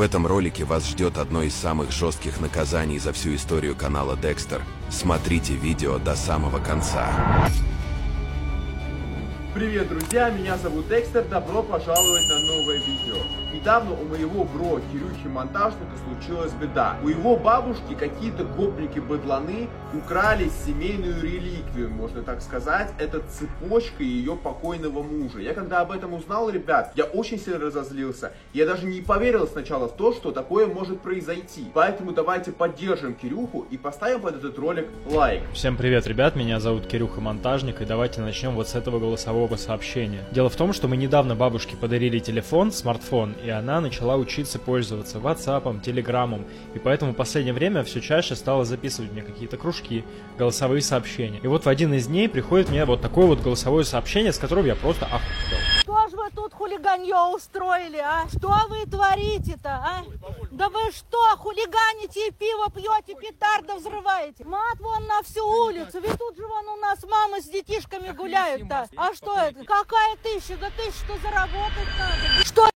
В этом ролике вас ждет одно из самых жестких наказаний за всю историю канала Dexter. Смотрите видео до самого конца. Привет, друзья, меня зовут Декстер, добро пожаловать на новое видео. Недавно у моего бро Кирюхи Монтажника случилась беда. У его бабушки какие-то гопники-быдланы украли семейную реликвию, можно так сказать. Это цепочка ее покойного мужа. Я когда об этом узнал, ребят, я очень сильно разозлился. Я даже не поверил сначала в то, что такое может произойти. Поэтому давайте поддержим Кирюху и поставим под этот ролик лайк. Всем привет, ребят, меня зовут Кирюха Монтажник, и давайте начнем вот с этого голосового сообщения. Дело в том, что мы недавно бабушке подарили телефон, смартфон, и она начала учиться пользоваться WhatsApp, Телеграмом, и поэтому в последнее время все чаще стала записывать мне какие-то кружки, голосовые сообщения. И вот в один из дней приходит мне вот такое вот голосовое сообщение, с которым я просто охуел. Что ж вы тут хулиганье устроили, а? Что вы творите-то, а? Да вы что, хулиганите и пиво пьете, петарды взрываете? Мат вон на всю улицу, ведь тут же вон у нас мамы с детишками гуляют-то. А что это? Какая тысяча? Да тысяча, что заработать надо? Что